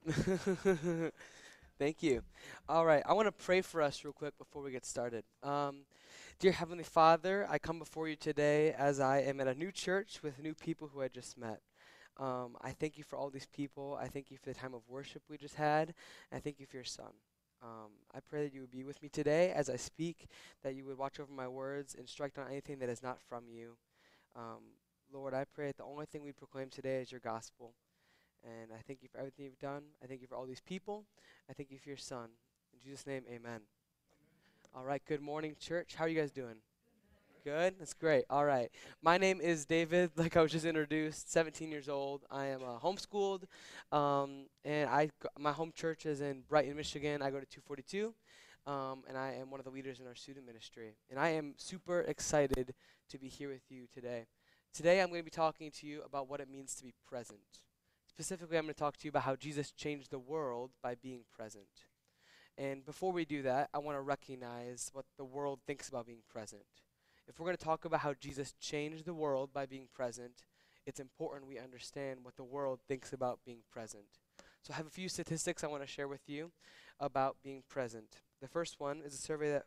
Thank you. All right, I want to pray for us real quick before we get started. Dear Heavenly Father, I come before you today as I am at a new church with new people who I just met. I thank you for all these people. I thank you for the time of worship we just had. And I thank you for your son. I pray that you would be with me today as I speak, that you would watch over my words and strike down anything that is not from you. Lord, I pray that the only thing we proclaim today is your gospel. And I thank you for everything you've done. I thank you for all these people. I thank you for your son. In Jesus' name, amen. All right, good morning, church. How are you guys doing? Good? That's great. All right. My name is David, like I was just introduced, 17 years old. I am homeschooled, and my home church is in Brighton, Michigan. I go to 242, and I am one of the leaders in our student ministry. And I am super excited to be here with you today. Today, I'm going to be talking to you about what it means to be present. Specifically, I'm going to talk to you about how Jesus changed the world by being present. And before we do that, I want to recognize what the world thinks about being present. If we're going to talk about how Jesus changed the world by being present, it's important we understand what the world thinks about being present. So I have a few statistics I want to share with you about being present. The first one is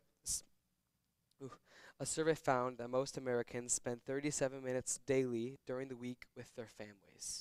a survey found that most Americans spend 37 minutes daily during the week with their families.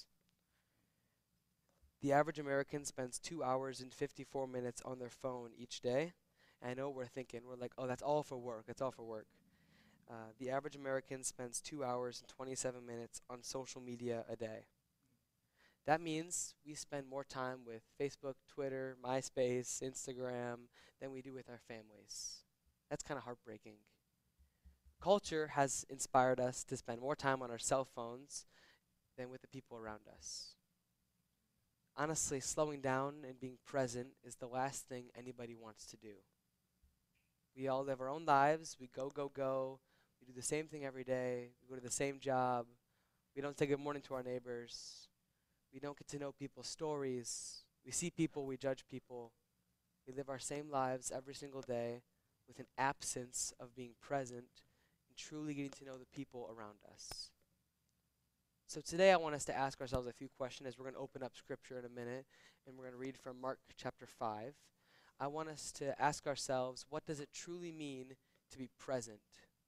The average American spends 2 hours and 54 minutes on their phone each day. And I know we're thinking, we're like, oh, that's all for work. It's all for work. The average American spends 2 hours and 27 minutes on social media a day. That means we spend more time with Facebook, Twitter, MySpace, Instagram than we do with our families. That's kind of heartbreaking. Culture has inspired us to spend more time on our cell phones than with the people around us. Honestly, slowing down and being present is the last thing anybody wants to do. We all live our own lives. We go, go, go. We do the same thing every day. We go to the same job. We don't say good morning to our neighbors. We don't get to know people's stories. We see people, we judge people. We live our same lives every single day with an absence of being present and truly getting to know the people around us. So today I want us to ask ourselves a few questions as we're going to open up scripture in a minute and we're going to read from Mark chapter 5. I want us to ask ourselves, what does it truly mean to be present?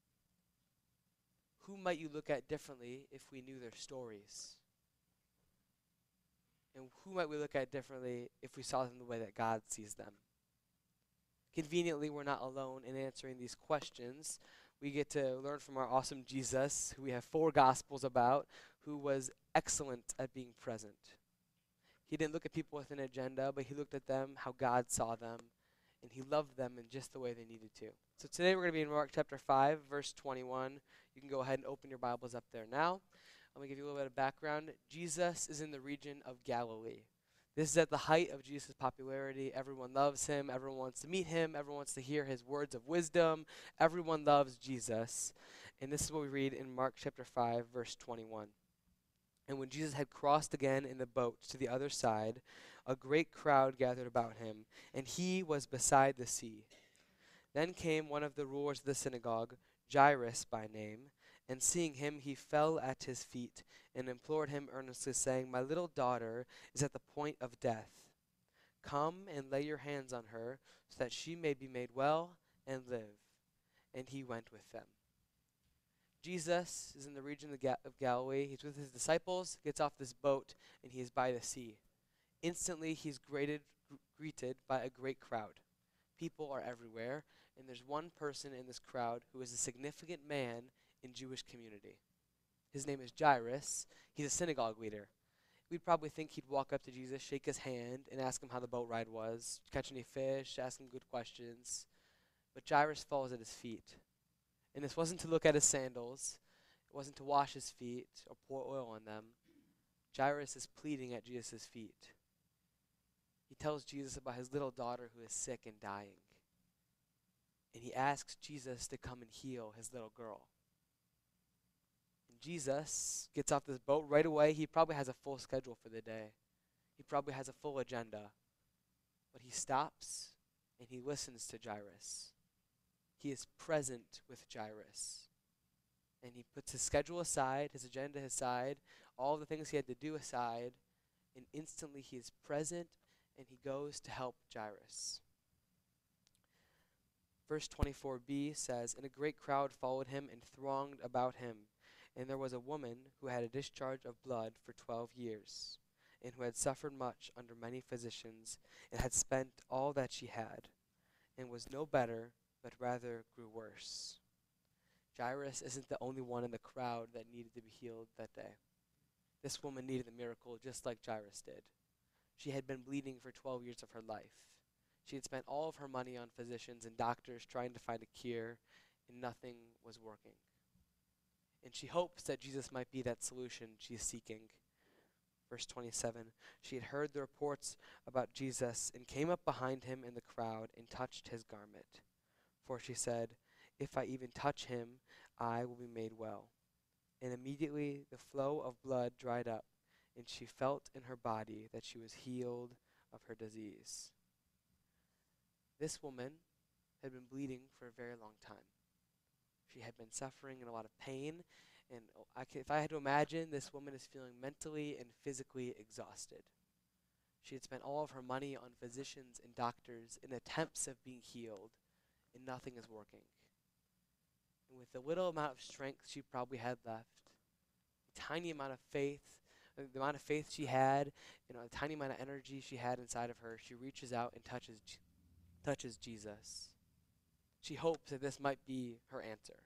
Who might you look at differently if we knew their stories? And who might we look at differently if we saw them the way that God sees them? Conveniently, we're not alone in answering these questions. We get to learn from our awesome Jesus, who we have 4 gospels about, who was excellent at being present. He didn't look at people with an agenda, but he looked at them how God saw them, and he loved them in just the way they needed to. So today we're going to be in Mark chapter 5, verse 21. You can go ahead and open your Bibles up there now. I'm going to give you a little bit of background. Jesus is in the region of Galilee. This is at the height of Jesus' popularity. Everyone loves him. Everyone wants to meet him. Everyone wants to hear his words of wisdom. Everyone loves Jesus. And this is what we read in Mark chapter 5, verse 21. And when Jesus had crossed again in the boat to the other side, a great crowd gathered about him, and he was beside the sea. Then came one of the rulers of the synagogue, Jairus by name, and seeing him, he fell at his feet and implored him earnestly, saying, "My little daughter is at the point of death. Come and lay your hands on her, so that she may be made well and live." And he went with them. Jesus is in the region of Galilee. He's with his disciples, gets off this boat, and he is by the sea. Instantly, he's greeted by a great crowd. People are everywhere, and there's one person in this crowd who is a significant man in Jewish community. His name is Jairus. He's a synagogue leader. We'd probably think he'd walk up to Jesus, shake his hand, and ask him how the boat ride was, catch any fish, ask him good questions. But Jairus falls at his feet. And this wasn't to look at his sandals. It wasn't to wash his feet or pour oil on them. Jairus is pleading at Jesus' feet. He tells Jesus about his little daughter who is sick and dying. And he asks Jesus to come and heal his little girl. And Jesus gets off this boat right away. He probably has a full schedule for the day. He probably has a full agenda. But he stops and he listens to Jairus. He is present with Jairus. And he puts his schedule aside, his agenda aside, all the things he had to do aside, and instantly he is present and he goes to help Jairus. Verse 24b says, "And a great crowd followed him and thronged about him. And there was a woman who had a discharge of blood for 12 years, and who had suffered much under many physicians, and had spent all that she had, and was no better, but rather grew worse." Jairus isn't the only one in the crowd that needed to be healed that day. This woman needed a miracle just like Jairus did. She had been bleeding for 12 years of her life. She had spent all of her money on physicians and doctors trying to find a cure, and nothing was working. And she hopes that Jesus might be that solution she is seeking. Verse 27, "She had heard the reports about Jesus and came up behind him in the crowd and touched his garment. For she said, 'If I even touch him, I will be made well.' And immediately the flow of blood dried up, and she felt in her body that she was healed of her disease." This woman had been bleeding for a very long time. She had been suffering in a lot of pain, and if I had to imagine, this woman is feeling mentally and physically exhausted. She had spent all of her money on physicians and doctors in attempts of being healed, and nothing is working. And with the little amount of strength she probably had left, a tiny amount of faith, the amount of faith she had, a tiny amount of energy she had inside of her, she reaches out and touches Jesus. She hopes that this might be her answer,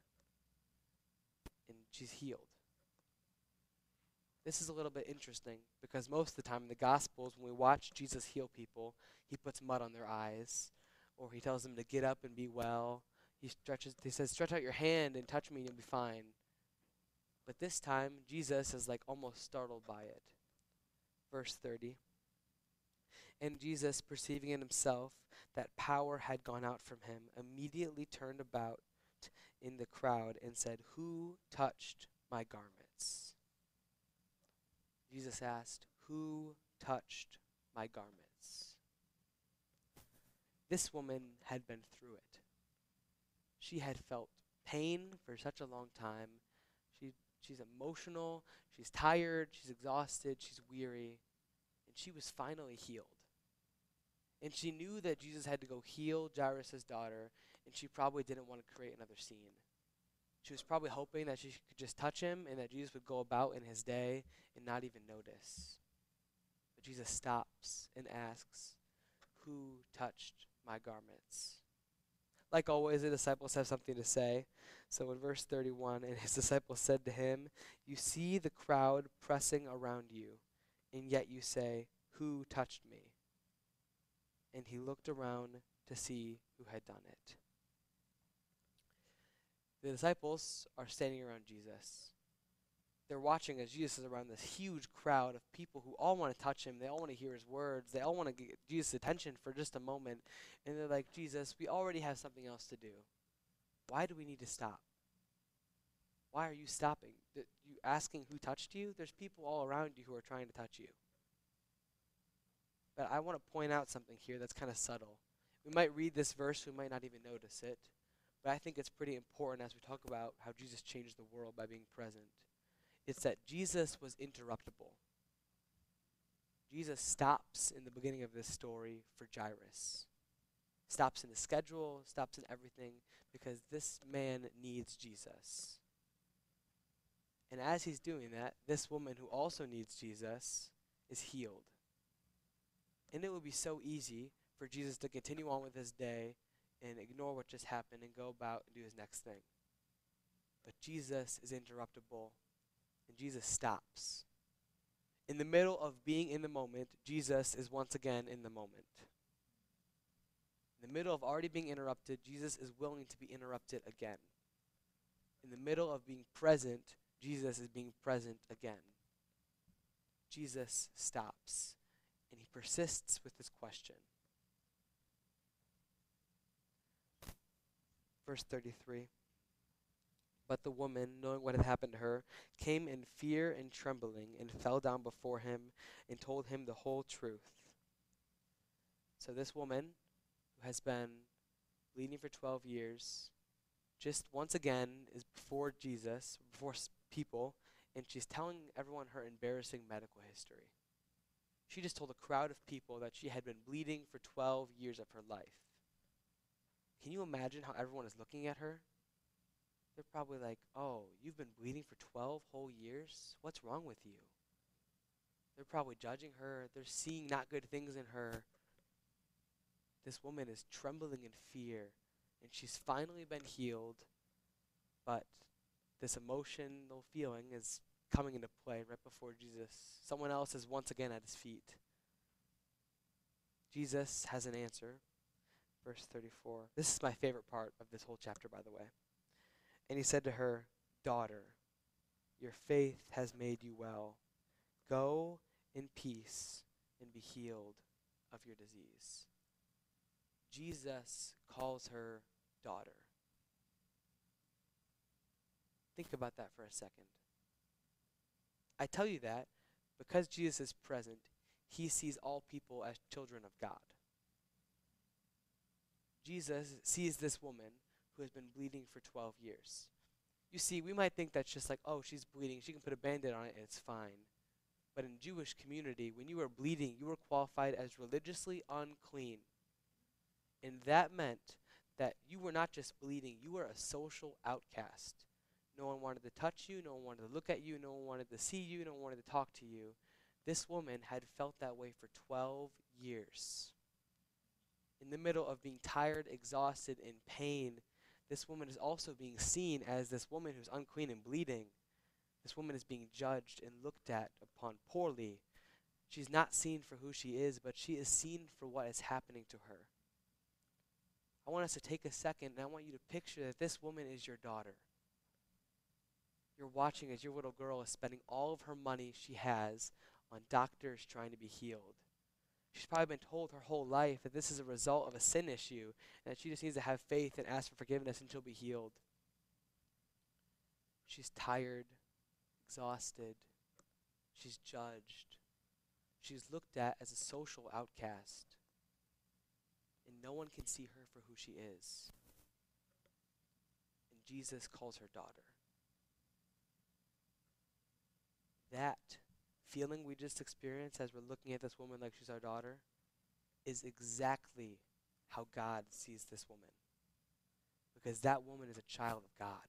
and she's healed. This is a little bit interesting because most of the time in the Gospels, when we watch Jesus heal people, he puts mud on their eyes, or he tells them to get up and be well. He says, "Stretch out your hand and touch me and you'll be fine." But this time, Jesus is like almost startled by it. Verse 30, "And Jesus, perceiving in himself that power had gone out from him, immediately turned about in the crowd and said, 'Who touched my garments?'" Jesus asked, "Who touched my garments?" This woman had been through it. She had felt pain for such a long time. She's emotional, she's tired, she's exhausted, she's weary, and she was finally healed. And she knew that Jesus had to go heal Jairus' daughter, and she probably didn't want to create another scene. She was probably hoping that she could just touch him and that Jesus would go about in his day and not even notice. But Jesus stops and asks, "Who touched my garments?" Like always, the disciples have something to say. So in verse 31, "And his disciples said to him, 'You see the crowd pressing around you, and yet you say, "Who touched me?" And he looked around to see who had done it.'" The disciples are standing around Jesus. They're watching as Jesus is around this huge crowd of people who all want to touch him. They all want to hear his words. They all want to get Jesus' attention for just a moment. And they're like, "Jesus, we already have something else to do. Why do we need to stop? Why are you stopping? You asking who touched you? There's people all around you who are trying to touch you." But I want to point out something here that's kind of subtle. We might read this verse, we might not even notice it. But I think it's pretty important as we talk about how Jesus changed the world by being present. It's that Jesus was interruptible. Jesus stops in the beginning of this story for Jairus. Stops in the schedule, stops in everything, because this man needs Jesus. And as he's doing that, this woman who also needs Jesus is healed. And it would be so easy for Jesus to continue on with his day and ignore what just happened and go about and do his next thing. But Jesus is interruptible. And Jesus stops. In the middle of being in the moment, Jesus is once again in the moment. In the middle of already being interrupted, Jesus is willing to be interrupted again. In the middle of being present, Jesus is being present again. Jesus stops, and he persists with this question. Verse 33. "But the woman, knowing what had happened to her, came in fear and trembling and fell down before him and told him the whole truth." So this woman, who has been bleeding for 12 years, just once again is before Jesus, before people, and she's telling everyone her embarrassing medical history. She just told a crowd of people that she had been bleeding for 12 years of her life. Can you imagine how everyone is looking at her? They're probably like, oh, you've been bleeding for 12 whole years? What's wrong with you? They're probably judging her. They're seeing not good things in her. This woman is trembling in fear, and she's finally been healed, but this emotional feeling is coming into play right before Jesus. Someone else is once again at his feet. Jesus has an answer. Verse 34. This is my favorite part of this whole chapter, by the way. And he said to her, "Daughter, your faith has made you well. Go in peace and be healed of your disease." Jesus calls her daughter. Think about that for a second. I tell you that because Jesus is present, he sees all people as children of God. Jesus sees this woman who has been bleeding for 12 years. You see, we might think that's just like, oh, she's bleeding, she can put a Band-Aid on it and it's fine. But in Jewish community, when you were bleeding, you were qualified as religiously unclean. And that meant that you were not just bleeding, you were a social outcast. No one wanted to touch you, no one wanted to look at you, no one wanted to see you, no one wanted to talk to you. This woman had felt that way for 12 years. In the middle of being tired, exhausted, in pain, this woman is also being seen as this woman who's unclean and bleeding. This woman is being judged and looked at upon poorly. She's not seen for who she is, but she is seen for what is happening to her. I want us to take a second, and I want you to picture that this woman is your daughter. You're watching as your little girl is spending all of her money she has on doctors trying to be healed. She's probably been told her whole life that this is a result of a sin issue, and that she just needs to have faith and ask for forgiveness and she'll be healed. She's tired, exhausted. She's judged. She's looked at as a social outcast. And no one can see her for who she is. And Jesus calls her daughter. That feeling we just experienced as we're looking at this woman like she's our daughter is exactly how God sees this woman. Because that woman is a child of God.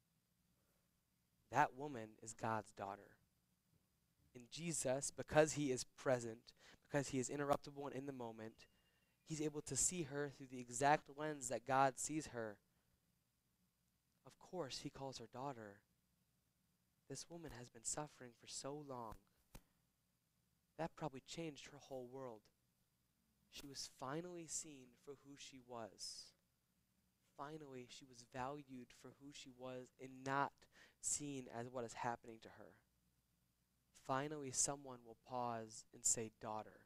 That woman is God's daughter. And Jesus, because he is present, because he is interruptible and in the moment, he's able to see her through the exact lens that God sees her. Of course, he calls her daughter. This woman has been suffering for so long. That probably changed her whole world. She was finally seen for who she was. Finally, she was valued for who she was and not seen as what is happening to her. Finally, someone will pause and say, "Daughter."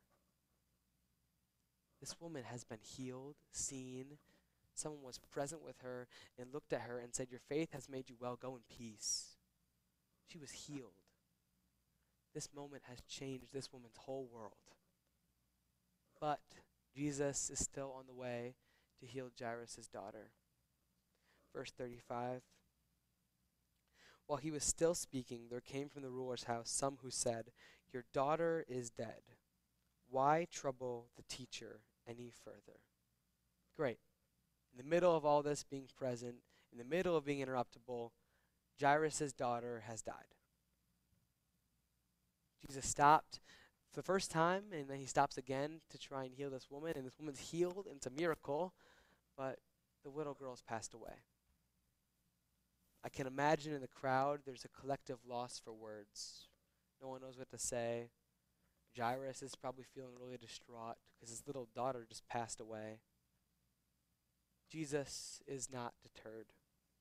This woman has been healed, seen. Someone was present with her and looked at her and said, "Your faith has made you well. Go in peace." She was healed. This moment has changed this woman's whole world. But Jesus is still on the way to heal Jairus' daughter. Verse 35. While he was still speaking, there came from the ruler's house some who said, "Your daughter is dead. Why trouble the teacher any further?" Great. In the middle of all this being present, in the middle of being interruptible, Jairus' daughter has died. Jesus stopped for the first time, and then he stops again to try and heal this woman, and this woman's healed, and it's a miracle, but the little girl's passed away. I can imagine in the crowd there's a collective loss for words. No one knows what to say. Jairus is probably feeling really distraught because his little daughter just passed away. Jesus is not deterred.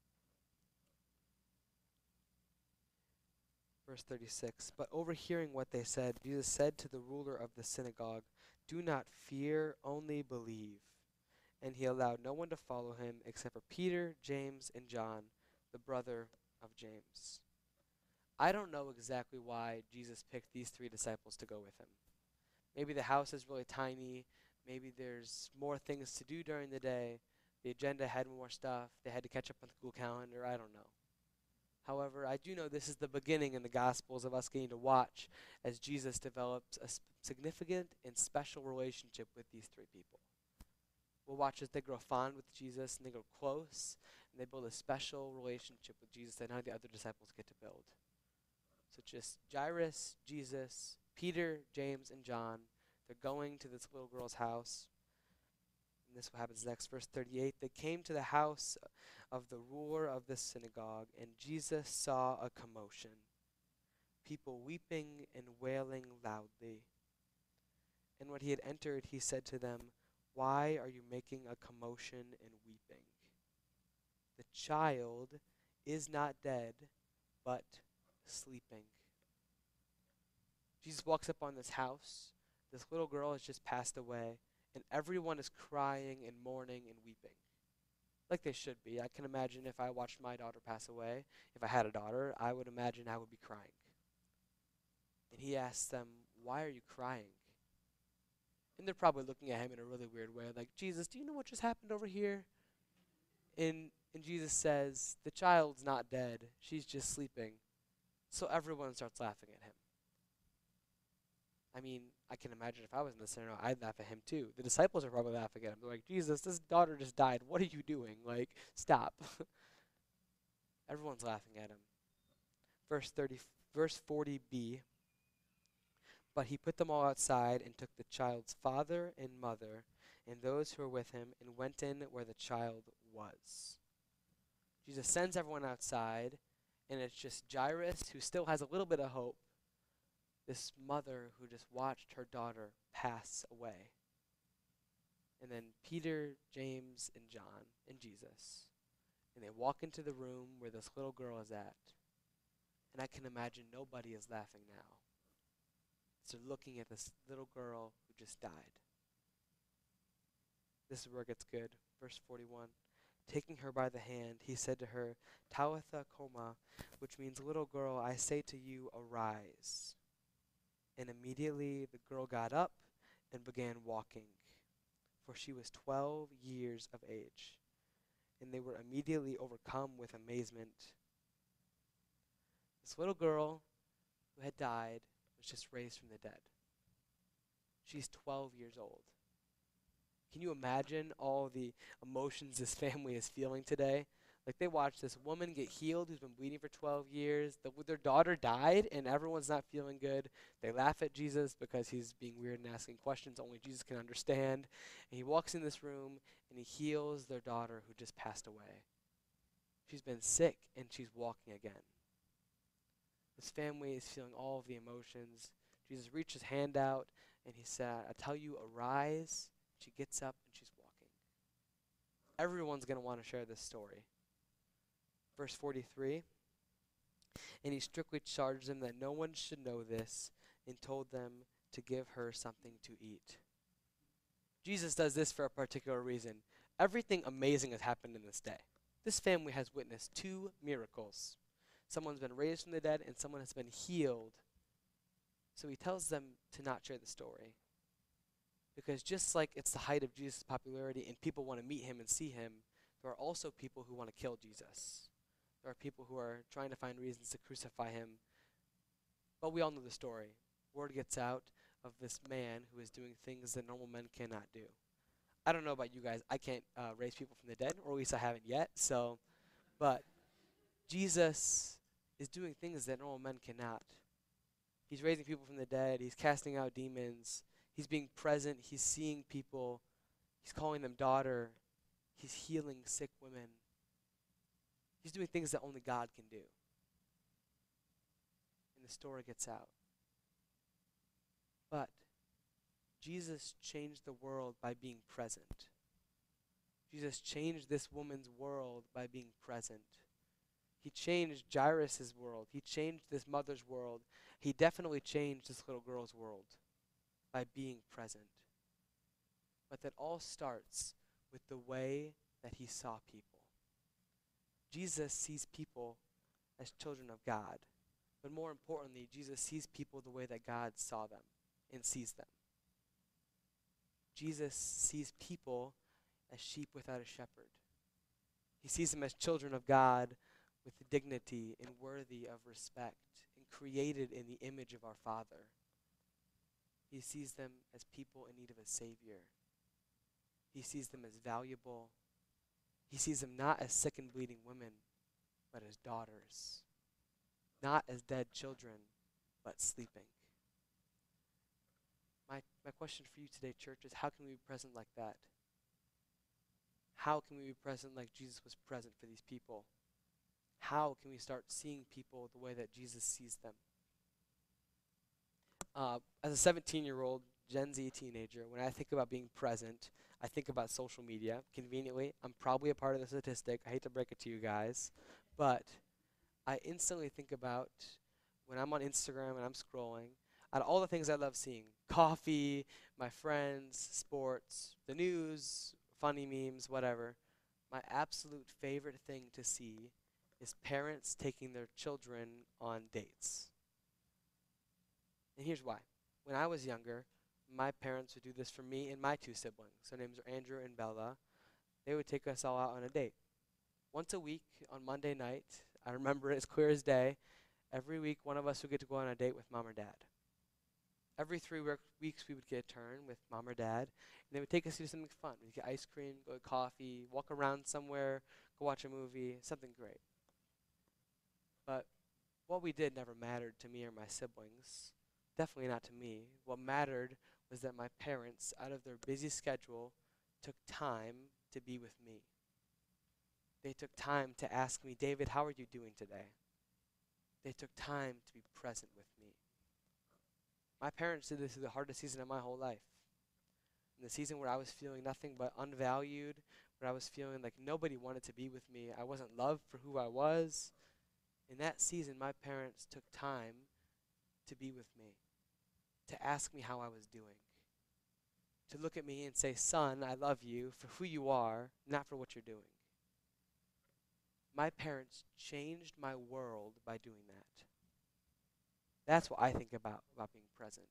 Verse 36, but overhearing what they said, Jesus said to the ruler of the synagogue, "Do not fear, only believe." And he allowed no one to follow him except for Peter, James, and John, the brother of James. I don't know exactly why Jesus picked these three disciples to go with him. Maybe the house is really tiny. Maybe there's more things to do during the day. The agenda had more stuff. They had to catch up on the Google Calendar. I don't know. However, I do know this is the beginning in the Gospels of us getting to watch as Jesus develops a significant and special relationship with these three people. We'll watch as they grow fond with Jesus and they grow close and they build a special relationship with Jesus that none of the other disciples get to build. So just Jairus, Jesus, Peter, James, and John, they're going to this little girl's house. And this is what happens next, verse 38. They came to the house of the ruler of the synagogue, and Jesus saw a commotion, people weeping and wailing loudly. And when he had entered, he said to them, "Why are you making a commotion and weeping? The child is not dead, but sleeping." Jesus walks up on this house. This little girl has just passed away, and everyone is crying and mourning and weeping. Like they should be. I can imagine if I watched my daughter pass away, if I had a daughter, I would imagine I would be crying. And he asks them, "Why are you crying?" And they're probably looking at him in a really weird way, like, "Jesus, do you know what just happened over here?" And Jesus says, "The child's not dead. She's just sleeping." So everyone starts laughing at him. I mean, I can imagine if I was in the scenario, I'd laugh at him too. The disciples are probably laughing at him. They're like, "Jesus, this daughter just died. What are you doing? Like, stop." Everyone's laughing at him. Verse 40b. But he put them all outside and took the child's father and mother and those who were with him and went in where the child was. Jesus sends everyone outside, and it's just Jairus, who still has a little bit of hope, this mother who just watched her daughter pass away. And then Peter, James, and John, and Jesus. And they walk into the room where this little girl is at. And I can imagine nobody is laughing now. So they're looking at this little girl who just died. This is where it gets good. Verse 41. Taking her by the hand, he said to her, "Talitha coma," which means, "Little girl, I say to you, arise." And immediately the girl got up and began walking, for she was 12 years of age. And they were immediately overcome with amazement. This little girl who had died was just raised from the dead. She's 12 years old. Can you imagine all the emotions this family is feeling today? Like, they watched this woman get healed who's been bleeding for 12 years. Their daughter died, and everyone's not feeling good. They laugh at Jesus because he's being weird and asking questions only Jesus can understand. And he walks in this room, and he heals their daughter who just passed away. She's been sick, and she's walking again. This family is feeling all of the emotions. Jesus reached his hand out, and he said, "I tell you, arise." She gets up, and she's walking. Everyone's going to want to share this story. Verse 43, and he strictly charged them that no one should know this, and told them to give her something to eat. Jesus does this for a particular reason. Everything amazing has happened in this day. This family has witnessed 2 miracles. Someone's been raised from the dead, and someone has been healed. So he tells them to not share the story. Because just like it's the height of Jesus' popularity and people want to meet him and see him, there are also people who want to kill Jesus. There are people who are trying to find reasons to crucify him. But we all know the story. Word gets out of this man who is doing things that normal men cannot do. I don't know about you guys. I can't raise people from the dead, or at least I haven't yet. But Jesus is doing things that normal men cannot. He's raising people from the dead. He's casting out demons. He's being present. He's seeing people. He's calling them daughter. He's healing sick women. He's doing things that only God can do. And the story gets out. But Jesus changed the world by being present. Jesus changed this woman's world by being present. He changed Jairus' world. He changed this mother's world. He definitely changed this little girl's world by being present. But that all starts with the way that he saw people. Jesus sees people as children of God. But more importantly, Jesus sees people the way that God saw them and sees them. Jesus sees people as sheep without a shepherd. He sees them as children of God with dignity and worthy of respect and created in the image of our Father. He sees them as people in need of a Savior. He sees them as valuable. He sees them not as sick and bleeding women, but as daughters. Not as dead children, but sleeping. My question for you today, church, is how can we be present like that? How can we be present like Jesus was present for these people? How can we start seeing people the way that Jesus sees them? As a 17-year-old Gen Z teenager, when I think about being present, I think about social media. Conveniently, I'm probably a part of the statistic. I hate to break it to you guys, but I instantly think about when I'm on Instagram and I'm scrolling, out of all the things I love seeing, coffee, my friends, sports, the news, funny memes, whatever, my absolute favorite thing to see is parents taking their children on dates. And here's why. When I was younger, my parents would do this for me and my two siblings. Their names are Andrew and Bella. They would take us all out on a date. Once a week on Monday night, I remember it as clear as day, every week one of us would get to go on a date with mom or dad. Every 3 weeks we would get a turn with mom or dad, and they would take us to do something fun. We'd get ice cream, go to coffee, walk around somewhere, go watch a movie, something great. But what we did never mattered to me or my siblings. Definitely not to me. What mattered was that my parents, out of their busy schedule, took time to be with me. They took time to ask me, David, how are you doing today? They took time to be present with me. My parents did this through the hardest season of my whole life. In the season where I was feeling nothing but unvalued, where I was feeling like nobody wanted to be with me, I wasn't loved for who I was. In that season, my parents took time to be with me, to ask me how I was doing, to look at me and say, son, I love you for who you are, not for what you're doing. My parents changed my world by doing that. That's what I think about being present.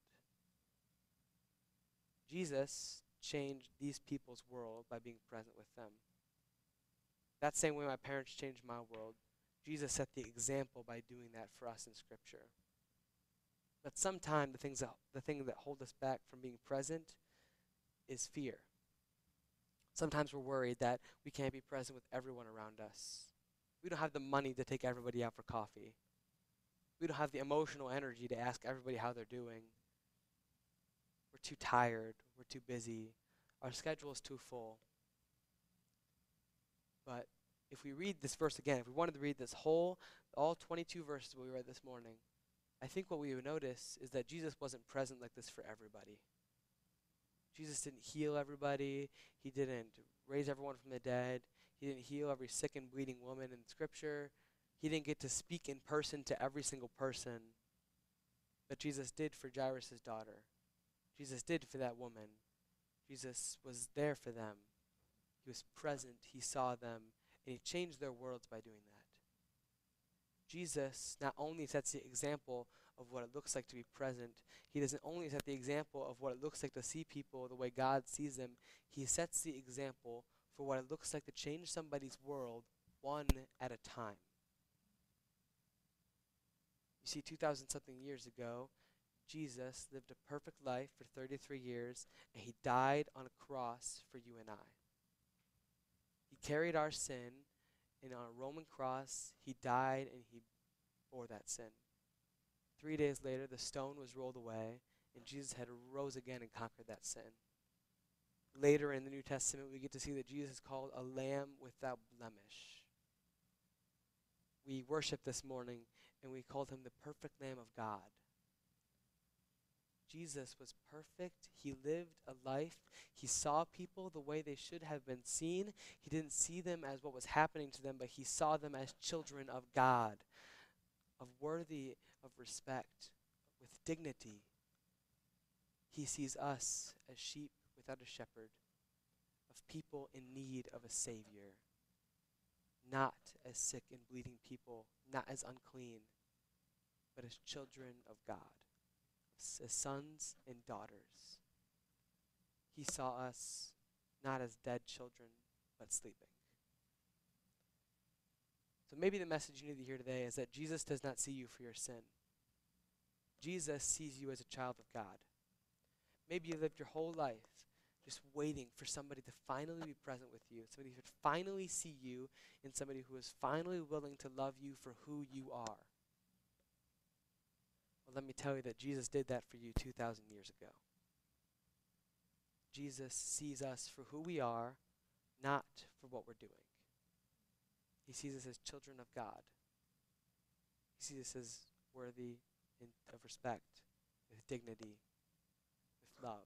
Jesus changed these people's world by being present with them. That same way my parents changed my world, Jesus set the example by doing that for us in Scripture. But sometimes the thing that hold us back from being present is fear. Sometimes we're worried that we can't be present with everyone around us. We don't have the money to take everybody out for coffee. We don't have the emotional energy to ask everybody how they're doing. We're too tired. We're too busy. Our schedule is too full. But if we read this verse again, if we wanted to read this all 22 verses we read this morning, I think what we would notice is that Jesus wasn't present like this for everybody. Jesus didn't heal everybody. He didn't raise everyone from the dead. He didn't heal every sick and bleeding woman in Scripture. He didn't get to speak in person to every single person. But Jesus did for Jairus' daughter. Jesus did for that woman. Jesus was there for them. He was present. He saw them. And he changed their worlds by doing that. Jesus not only sets the example of what it looks like to be present, he doesn't only set the example of what it looks like to see people the way God sees them, he sets the example for what it looks like to change somebody's world one at a time. You see, 2,000-something years ago, Jesus lived a perfect life for 33 years, and he died on a cross for you and I. He carried our sin, and on a Roman cross, he died and he bore that sin. 3 days later, the stone was rolled away, and Jesus had rose again and conquered that sin. Later in the New Testament, we get to see that Jesus is called a lamb without blemish. We worshiped this morning, and we called him the perfect Lamb of God. Jesus was perfect. He lived a life. He saw people the way they should have been seen. He didn't see them as what was happening to them, but he saw them as children of God, of worthy of respect, with dignity. He sees us as sheep without a shepherd, of people in need of a Savior, not as sick and bleeding people, not as unclean, but as children of God, as sons and daughters. He saw us not as dead children, but sleeping. So maybe the message you need to hear today is that Jesus does not see you for your sin. Jesus sees you as a child of God. Maybe you lived your whole life just waiting for somebody to finally be present with you, somebody who would finally see you, and somebody who is finally willing to love you for who you are. Well, let me tell you that Jesus did that for you 2,000 years ago. Jesus sees us for who we are, not for what we're doing. He sees us as children of God. He sees us as worthy of respect, with dignity, with love.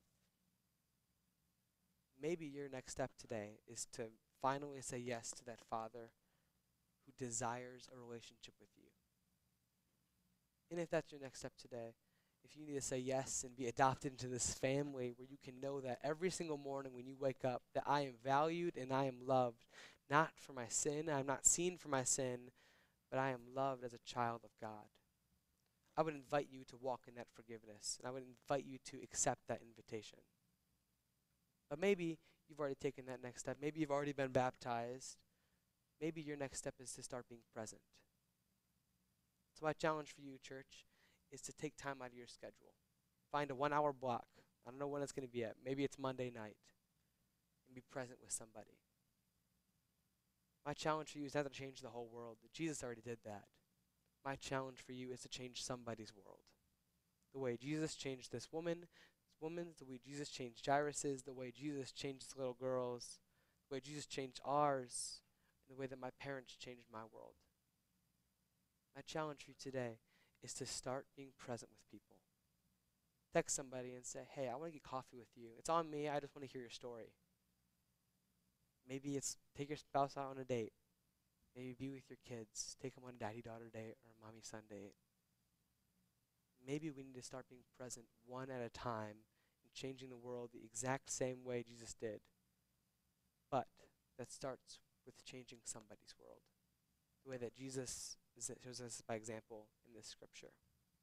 Maybe your next step today is to finally say yes to that Father who desires a relationship with you. And if that's your next step today, if you need to say yes and be adopted into this family where you can know that every single morning when you wake up that I am valued and I am loved, not for my sin, I'm not seen for my sin, but I am loved as a child of God. I would invite you to walk in that forgiveness, and I would invite you to accept that invitation. But maybe you've already taken that next step. Maybe you've already been baptized. Maybe your next step is to start being present. So my challenge for you, church, is to take time out of your schedule. Find a 1-hour block. I don't know when it's going to be at. Maybe it's Monday night. And be present with somebody. My challenge for you is not to change the whole world. Jesus already did that. My challenge for you is to change somebody's world. The way Jesus changed this woman, the way Jesus changed Jairus's, the way Jesus changed little girls, the way Jesus changed ours, and the way that my parents changed my world. My challenge for you today is to start being present with people. Text somebody and say, hey, I want to get coffee with you. It's on me. I just want to hear your story. Maybe it's take your spouse out on a date. Maybe be with your kids. Take them on a daddy-daughter date or a mommy-son date. Maybe we need to start being present one at a time and changing the world the exact same way Jesus did. But that starts with changing somebody's world. The way that Jesus shows us by example in this scripture.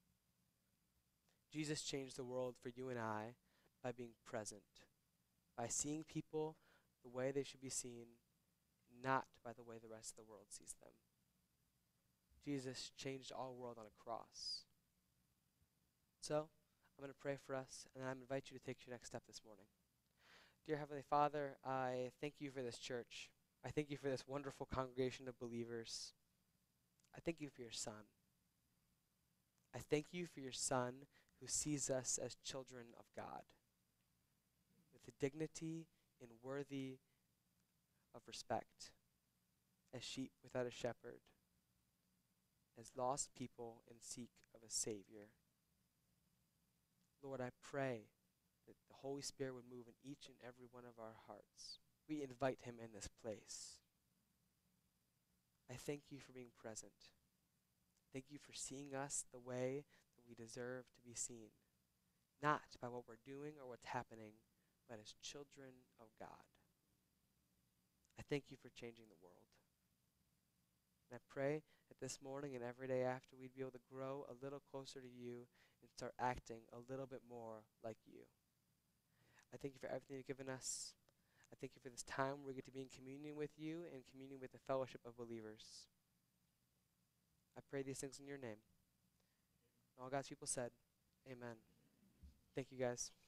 Jesus changed the world for you and I by being present, by seeing people the way they should be seen, not by the way the rest of the world sees them. Jesus changed our world on a cross. So, I'm going to pray for us, and I invite you to take your next step this morning. Dear Heavenly Father, I thank you for this church. I thank you for this wonderful congregation of believers. I thank you for your Son. I thank you for your Son who sees us as children of God, with the dignity and worthy of respect, as sheep without a shepherd, as lost people in seek of a Savior. Lord, I pray that the Holy Spirit would move in each and every one of our hearts. We invite him in this place. I thank you for being present. Thank you for seeing us the way that we deserve to be seen, not by what we're doing or what's happening, but as children of God. I thank you for changing the world. And I pray that this morning and every day after we'd be able to grow a little closer to you and start acting a little bit more like you. I thank you for everything you've given us. I thank you for this time where we get to be in communion with you and communion with the fellowship of believers. I pray these things in your name. All God's people said, amen. Thank you, guys.